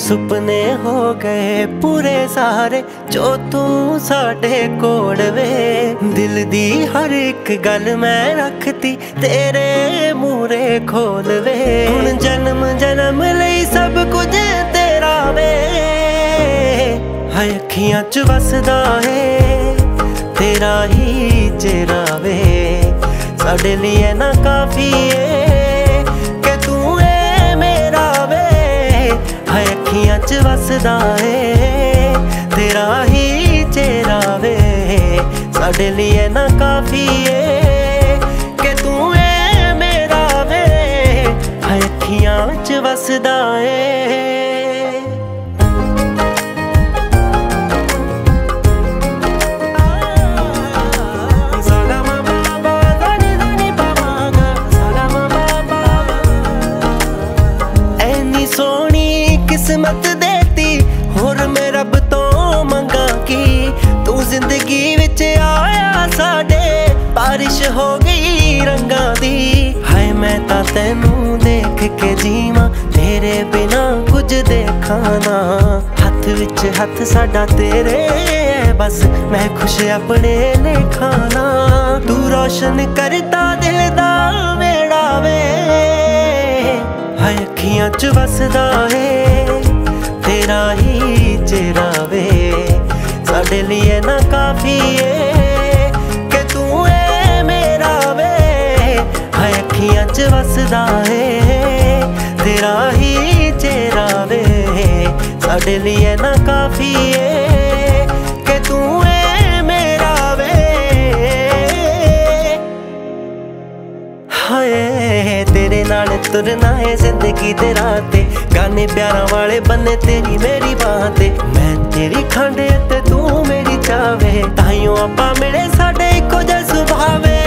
ਸੁਪਨੇ ਹੋ ਗਏ ਪੂਰੇ ਸਾਰੇ ਜੋ ਤੂੰ ਸਾਡੇ ਕੋਲ ਵੇ। ਦਿਲ ਦੀ ਹਰ ਇੱਕ ਗੱਲ ਮੈਂ ਰੱਖਤੀ ਤੇਰੇ ਮੂਹਰੇ ਖੋਲ ਵੇ। ਹੁਣ ਜਨਮ ਜਨਮ ਲਈ ਸਭ ਕੁਝ ਤੇਰਾ ਵੇ। ਹਾਏ ਅੱਖੀਆਂ 'ਚ ਵਸਦਾ ਏ ਤੇਰਾ ਹੀ ਚਿਹਰਾ ਵੇ। ਸਾਡੇ ਲਈ ਨਾ ਕਾਫੀ ਏ ਕਿ ਤੂੰ ਏ ਮੇਰਾ ਵੇ। ਹਾਏ ਅੱਖੀਆਂ 'ਚ ਵਸਦਾ ਏ ਤੇਰਾ ਹੀ ਚਿਹਰਾ ਵੇ। ਸਾਡੇ ਲਈ ਨਾ ਕਾਫੀ ਏ ਕਿ ਤੂੰ ਏ ਮੇਰਾ ਵੇ। ਹਾਏ ਅੱਖੀਆਂ 'ਚ ਵਸਦਾ ਏ। किस्मत देती होर मैं रब तो मंगा की तू जिंदगी विच आया साडे बारिश हो गई रंगां दी। हाय मैं तां तैनू देख के जीवां तेरे बिना कुछ देखा ना। हथ विच हथ साडा तेरे बस मैं खुश अपने लेखा ना। तू रोशन करता दिल दा मेरा वे। हाय अखियां 'च वसदा है तेरा ही चेहरा वे। साडे लिए ना काफी है कि तू है मेरा वे। हाय अखियां 'च वसदा है तेरा ही चेहरा वे। साडे लिए ना काफी है कि तू है मेरा वे। हाय तेरे नाल तुरना है जिंदगी दे राह ते। गाने प्यारा वाले बन्ने तेरी मेरी बाह ते। मैं तेरी खांडे ते तू मेरी चावे ताइयों आपां मिले साडे इक्को जिहा सुभाव वे।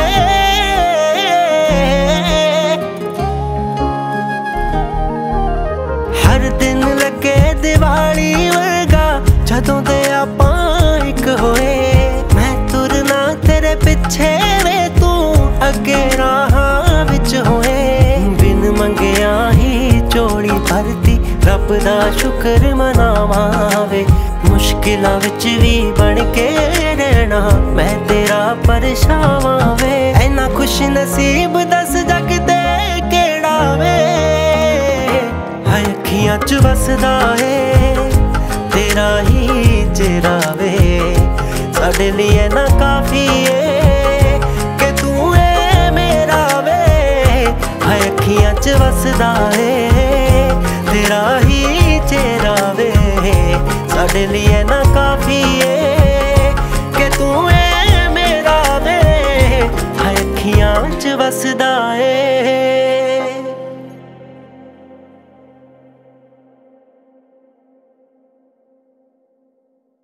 हर दिन लगे दिवाली वर्गा जदों दे आपां इक होए। मैं तुरना तेरे पिछे वे तू अगे राहां विच होए। बिन मंगिया ही झोली भरती रब दा शुक्र मनावां वे। मुश्किलां विच भी बन के रहना मैं तेरा परछावां वे। ऐना खुश नसीब दस जग दे केड़ा वे। हाय अखियां 'च वसदा है तेरा ही चेहरा वे। साडे लिए ना काफी है कि तू है मेरा वे। हाय अखियां 'च वसदा है तेरा ही चेहरा वे। साडे लिए ना काफी है कि तू है मेरा वे। हाय अखियां 'च वसदा है।